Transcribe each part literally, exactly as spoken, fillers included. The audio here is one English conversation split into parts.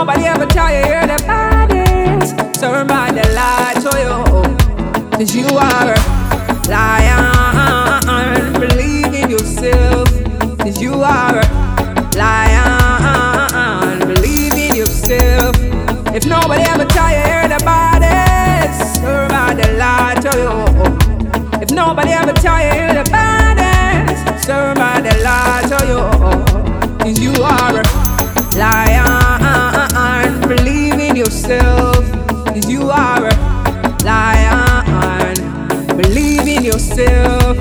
nobody ever tell you you're the baddest, serve by the light to you. Cause you are a lion, believe in yourself. Cause you are a lion, believe in yourself. If nobody ever tell you you're the baddest, serve by the light to you. If nobody ever tell you you're the baddest, serve by the light to you. Cause you are a lion, believe in yourself. Cause you are a lion, believe in yourself.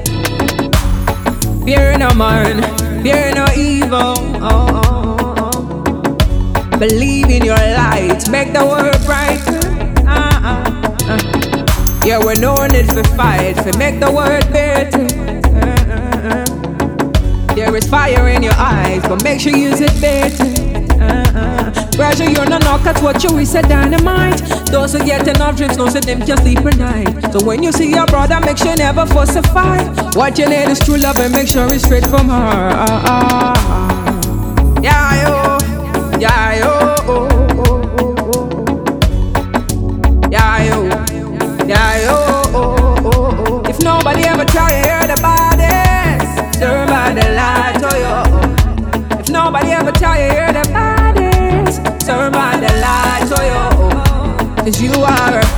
Fear no man, fear no evil. Oh, oh, oh. Believe in your light, make the world brighter. Uh, uh, uh. Yeah, we no need for fight, for make the world better. Uh, uh, uh. There is fire in your eyes, but make sure you use it better. Uh, uh. Pressure you're no knock, that's what you is a dynamite. Those who get enough drinks, no sit them can sleep at night. So when you see your brother, make sure never fuss a fight. What you need is true love and make sure it's straight from her. Uh, uh, uh. Yeah, yo, yeah, yo, oh, oh, oh, oh. Yeah, yo, yeah, yo, oh, oh, oh. If nobody ever tell you you're the baddest, serve by the light to you. If nobody ever tell you you're the baddest, serve by the light to you. Cause you are a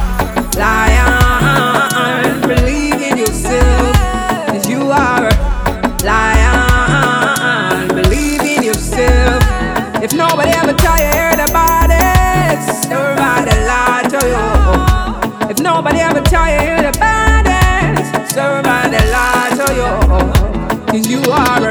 lion, believe in yourself. Cause you are a lion, believe in yourself. If nobody ever tell you you're the baddest, serve by the light to you. If nobody ever tell you you're the baddest, serve by the light to you. Cause you are a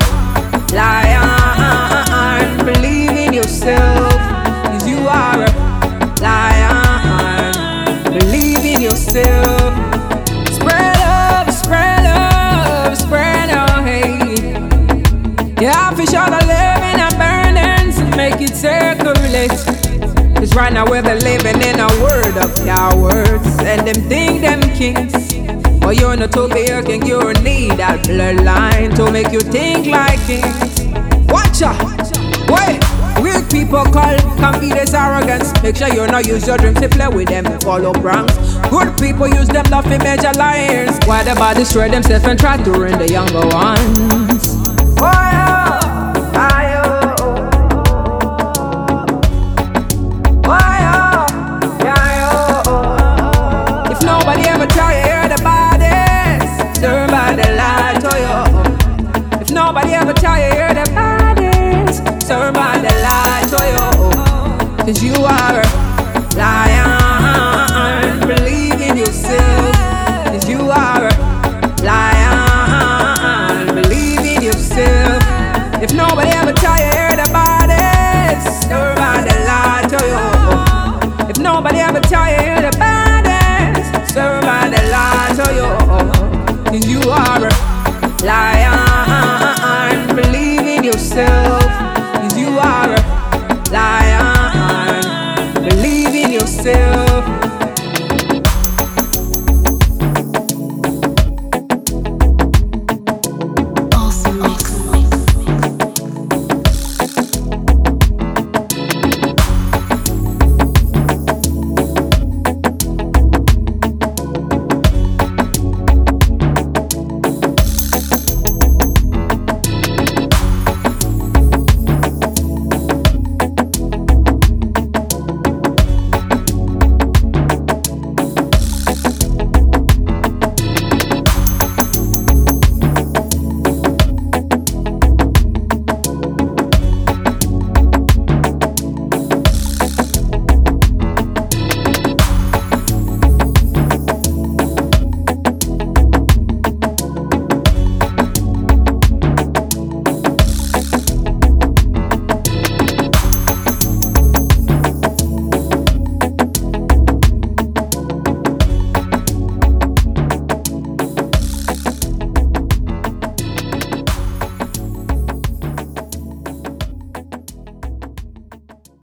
lion, believe in yourself. Cause you are a lion, believe in yourself. Spread love, spread love, spread love, hey. Yeah, fish all the living and burning, so make it circulate. Cause right now we're living in a world of cowards, and them think them kings. But you're not to be a king, you need that bloodline to make you think like kings. Watch out, wait. Weak people call confidence arrogance. Make sure you not use your dreams to play with them and follow pranks. Good people use them love to major liars. Why the body destroy themselves and try to ruin the younger ones? Oh, yeah. If nobody ever tell you you're the baddest, serve by the light to you. If nobody ever tell you you're the baddest, serve by the light to you. Cause you are a light.